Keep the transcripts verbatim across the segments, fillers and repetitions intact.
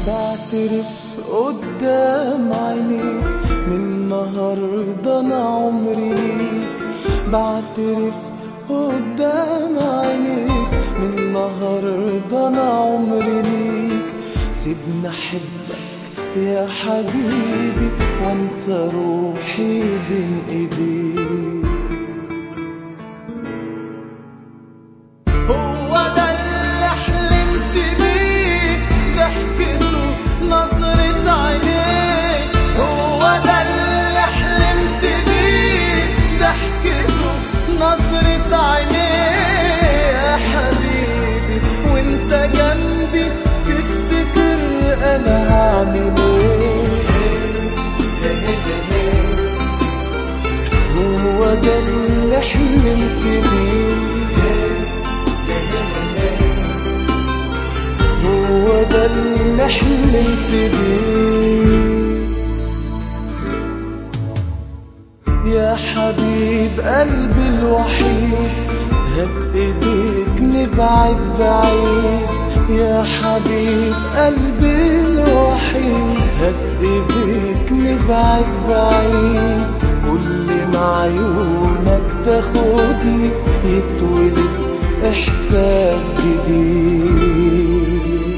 بعترف قدام عينيك من النهاردة أنا عمري ليك. بعترف قدام عينيك من النهاردة أنا عمري ليك. سيبني أحبك يا حبيبي وانسى روحي بين ايديك. هو ده اللي حلمت بيه، ضحكته نظرة عينيك. هو ده اللي حلمت بيه، ضحكته نظرة عينيك. يا حبيبي وانت جنبي تفتكر انا هعمل ايه. هو ده اللي حلمت بيه، هو ده اللي حلمت بيه. يا حبيب قلبي الوحيد، هات ايديك نبعد بعيد. يا حبيب قلبي الوحيد، هات ايديك نبعد بعيد. كل ما عيونك تاخدني يتولد احساس جديد.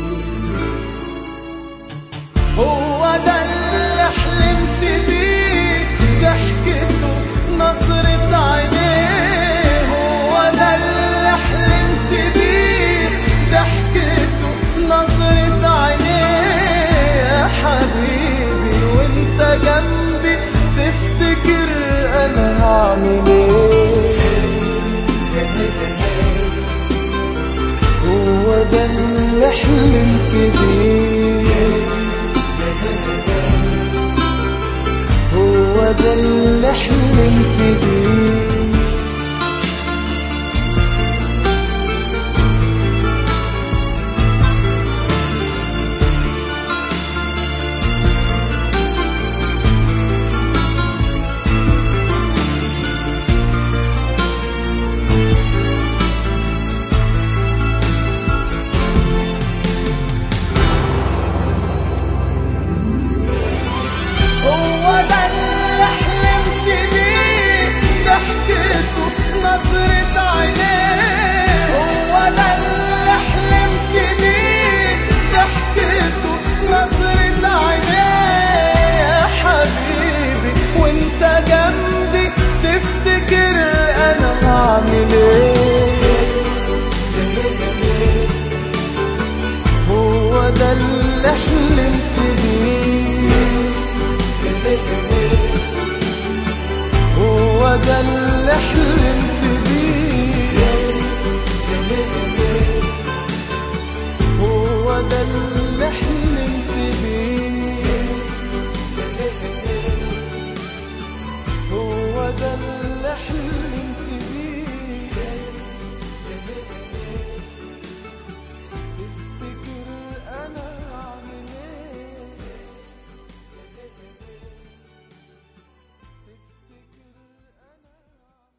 هو ده اللي حلمت بيه، ضحكته نظرة عينيه. هو ده اللي حلمت بيه، ضحكته نظرة عينيه. يا حبيبي وانت جنبي تفتكر انا هعمل ايه. هو ده اللي حلمت بيه، هو ده اللي حلمت